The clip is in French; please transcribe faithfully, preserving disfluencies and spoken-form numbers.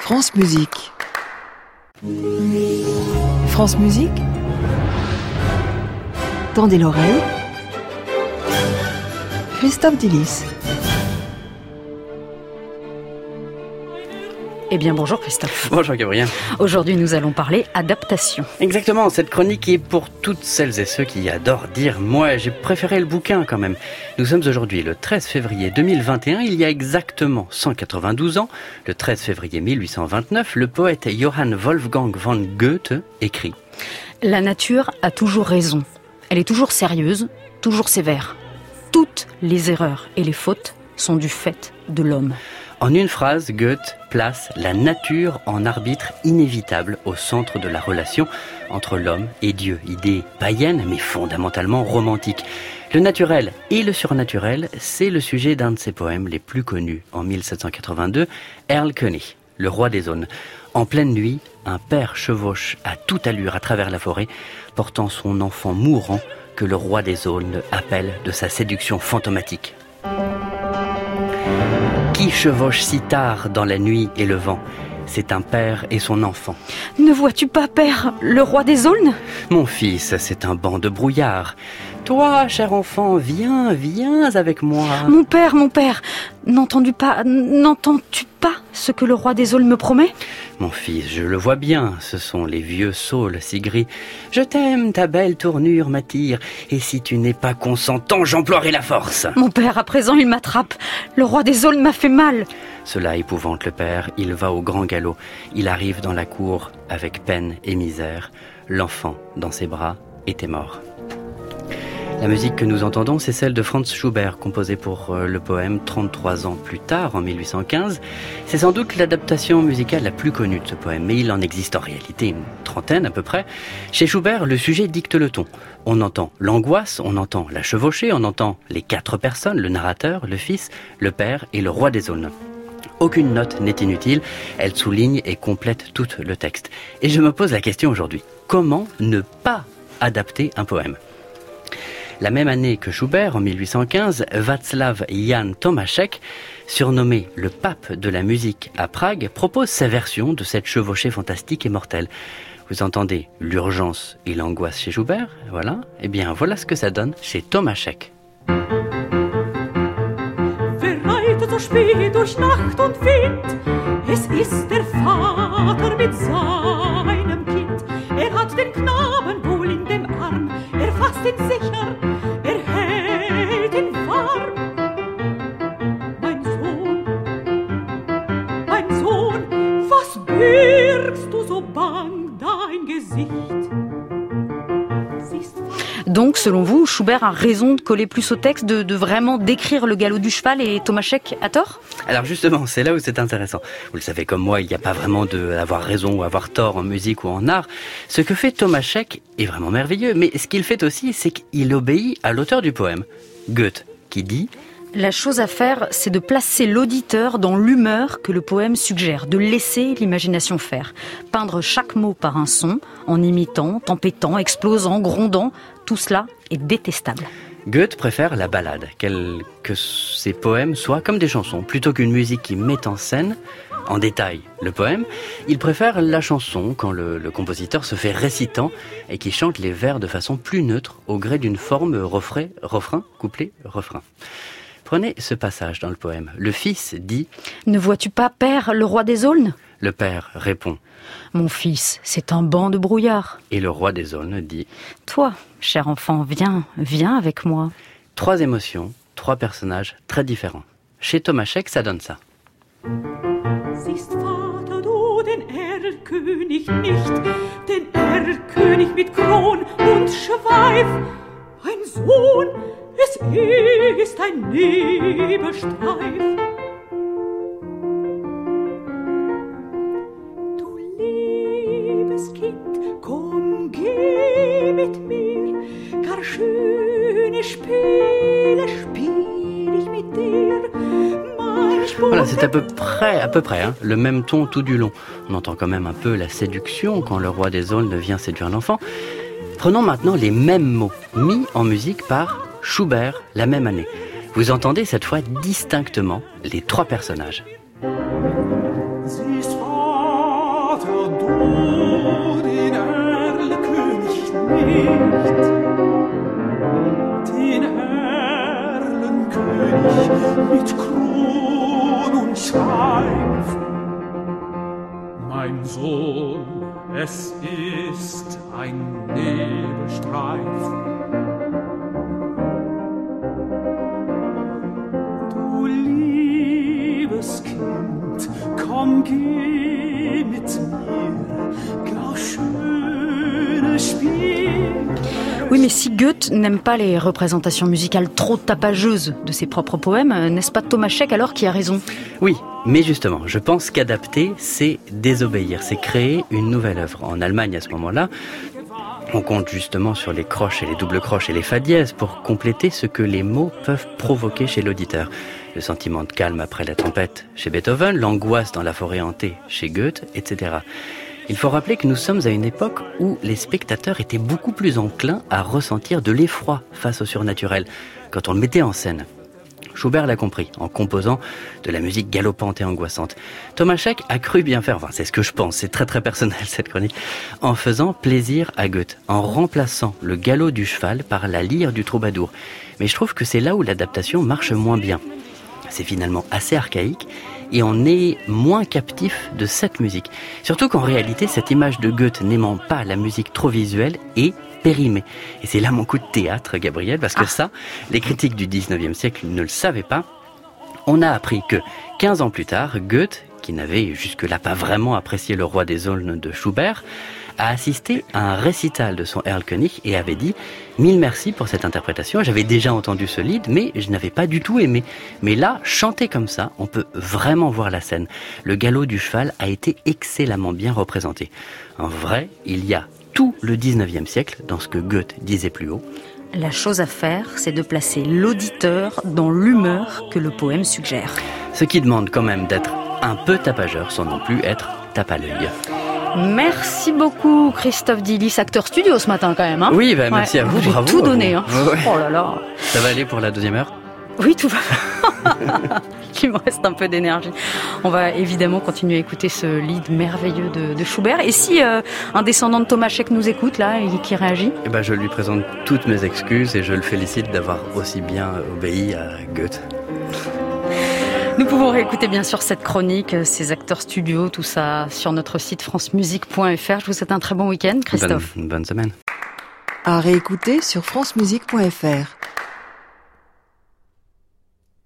France Musique. France Musique. Tendez l'oreille. Christophe Delis. Eh bien, bonjour Christophe. Bonjour Gabriel. Aujourd'hui, nous allons parler adaptation. Exactement, cette chronique est pour toutes celles et ceux qui adorent dire « Moi, j'ai préféré le bouquin quand même ». Nous sommes aujourd'hui le treize février deux mille vingt et un, il y a exactement cent quatre-vingt-douze ans, le treize février mille huit cent vingt-neuf, le poète Johann Wolfgang von Goethe écrit « La nature a toujours raison. Elle est toujours sérieuse, toujours sévère. Toutes les erreurs et les fautes sont du fait de l'homme. » En une phrase, Goethe place la nature en arbitre inévitable au centre de la relation entre l'homme et Dieu. Idée païenne, mais fondamentalement romantique. Le naturel et le surnaturel, c'est le sujet d'un de ses poèmes les plus connus. En mille sept cent quatre-vingt-deux, Erlkönig, le roi des aulnes. En pleine nuit, un père chevauche à toute allure à travers la forêt, portant son enfant mourant que le roi des aulnes appelle de sa séduction fantomatique. Qui chevauche si tard dans la nuit et le vent ? C'est un père et son enfant. Ne vois-tu pas, père, le roi des aulnes ? Mon fils, c'est un banc de brouillard. Toi, cher enfant, viens, viens avec moi. Mon père, mon père, n'entends-tu pas, n'entends-tu pas ce que le roi des aulnes me promet ? Mon fils, je le vois bien, ce sont les vieux saules si gris. Je t'aime, ta belle tournure m'attire, et si tu n'es pas consentant, j'emploierai la force. Mon père, à présent, il m'attrape. Le roi des aulnes m'a fait mal. Cela épouvante le père, il va au grand galop. Il arrive dans la cour avec peine et misère. L'enfant, dans ses bras, était mort. La musique que nous entendons, c'est celle de Franz Schubert, composée pour le poème trente-trois ans plus tard, en mille huit cent quinze. C'est sans doute l'adaptation musicale la plus connue de ce poème, mais il en existe en réalité une trentaine à peu près. Chez Schubert, le sujet dicte le ton. On entend l'angoisse, on entend la chevauchée, on entend les quatre personnes, le narrateur, le fils, le père et le roi des aulnes. Aucune note n'est inutile, elle souligne et complète tout le texte. Et je me pose la question aujourd'hui, comment ne pas adapter un poème ? La même année que Schubert, en mille huit cent quinze, Václav Jan Tomášek, surnommé le pape de la musique à Prague, propose sa version de cette chevauchée fantastique et mortelle. Vous entendez l'urgence et l'angoisse chez Schubert, voilà. Eh bien, voilà ce que ça donne chez Tomášek. So spät durch Nacht und Wind, es ist der Vater mit seinem Kind. Er hat den Knaben wohl in dem Arm, er fasst ihn sicher, er hält ihn warm. Mein Sohn, mein Sohn, was birgst du so bang dein Gesicht? Donc, selon vous, Schubert a raison de coller plus au texte, de, de vraiment décrire le galop du cheval, et Tomášek a tort ? Alors justement, c'est là où c'est intéressant. Vous le savez comme moi, il n'y a pas vraiment de avoir raison ou avoir tort en musique ou en art. Ce que fait Tomášek est vraiment merveilleux, mais ce qu'il fait aussi, c'est qu'il obéit à l'auteur du poème, Goethe, qui dit... La chose à faire, c'est de placer l'auditeur dans l'humeur que le poème suggère, de laisser l'imagination faire. Peindre chaque mot par un son, en imitant, tempêtant, explosant, grondant, tout cela est détestable. Goethe préfère la ballade, quel que ses poèmes soient comme des chansons. Plutôt qu'une musique qui met en scène, en détail, le poème, il préfère la chanson quand le, le compositeur se fait récitant et qui chante les vers de façon plus neutre, au gré d'une forme refrain, refrain, couplet, refrain. Prenez ce passage dans le poème. Le fils dit « Ne vois-tu pas, père, le roi des aulnes ?» Le père répond « Mon fils, c'est un banc de brouillard. » Et le roi des aulnes dit « Toi, cher enfant, viens, viens avec moi. » Trois émotions, trois personnages très différents. Chez Tomášek, ça donne ça. Siehst Vater du den Erlkönig nicht, den Erlkönig mit Kron und Schweif, mein Sohn, es ist ein Nebelstreif. Du liebes Kind, komm, geh mit mir, gar schöne Spiele spiel ich mit dir. Voilà, c'est à peu près, à peu près, hein, le même ton tout du long. On entend quand même un peu la séduction quand le roi des aulnes vient séduire l'enfant. Prenons maintenant les mêmes mots, mis en musique par Schubert la même année. Vous entendez cette fois distinctement les trois personnages. Siehst mein Sohn, es ist ein Nebelstreif. Du liebes Kind, komm, geh mit mir, gar schöne Spiel. Oui, mais si Goethe n'aime pas les représentations musicales trop tapageuses de ses propres poèmes, n'est-ce pas Tomášek alors qui a raison ? Oui, mais justement, je pense qu'adapter, c'est désobéir, c'est créer une nouvelle œuvre. En Allemagne, à ce moment-là, on compte justement sur les croches et les doubles croches et les fa dièses pour compléter ce que les mots peuvent provoquer chez l'auditeur. Le sentiment de calme après la tempête chez Beethoven, l'angoisse dans la forêt hantée chez Goethe, et cetera. Il faut rappeler que nous sommes à une époque où les spectateurs étaient beaucoup plus enclins à ressentir de l'effroi face au surnaturel quand on le mettait en scène. Schubert l'a compris en composant de la musique galopante et angoissante. Tomášek a cru bien faire, enfin c'est ce que je pense, c'est très très personnel cette chronique, en faisant plaisir à Goethe, en remplaçant le galop du cheval par la lyre du troubadour. Mais je trouve que c'est là où l'adaptation marche moins bien. C'est finalement assez archaïque et on est moins captif de cette musique. Surtout qu'en réalité, cette image de Goethe n'aimant pas la musique trop visuelle est périmée. Et c'est là mon coup de théâtre, Gabriel, parce que ah. ça, les critiques du dix-neuvième siècle ne le savaient pas. On a appris que quinze ans plus tard, Goethe, qui n'avait jusque-là pas vraiment apprécié le Roi des Aulnes de Schubert, a assisté à un récital de son Erlkönig et avait dit « Mille merci pour cette interprétation, j'avais déjà entendu ce lied, mais je n'avais pas du tout aimé. Mais là, chanté comme ça, on peut vraiment voir la scène. Le galop du cheval a été excellemment bien représenté. En vrai, il y a tout le dix-neuvième siècle dans ce que Goethe disait plus haut. La chose à faire, c'est de placer l'auditeur dans l'humeur que le poème suggère. Ce qui demande quand même d'être un peu tapageur sans non plus être tape à l'œil. Merci beaucoup Christophe Dillis, acteur studio ce matin quand même. Hein oui, bah, merci ouais, à vous, j'ai bravo. J'ai tout donné. Hein. Ouais. Oh là là. Ça va aller pour la deuxième heure ? Oui, tout va. Il me reste un peu d'énergie. On va évidemment continuer à écouter ce lead merveilleux de, de Schubert. Et si euh, un descendant de Tomášek nous écoute là et qui réagit ? Eh ben, je lui présente toutes mes excuses et je le félicite d'avoir aussi bien obéi à Goethe. Nous pouvons réécouter bien sûr cette chronique, ces acteurs studio, tout ça sur notre site france musique point f r. Je vous souhaite un très bon week-end, Christophe. Bonne, bonne semaine. À réécouter sur france musique point f r.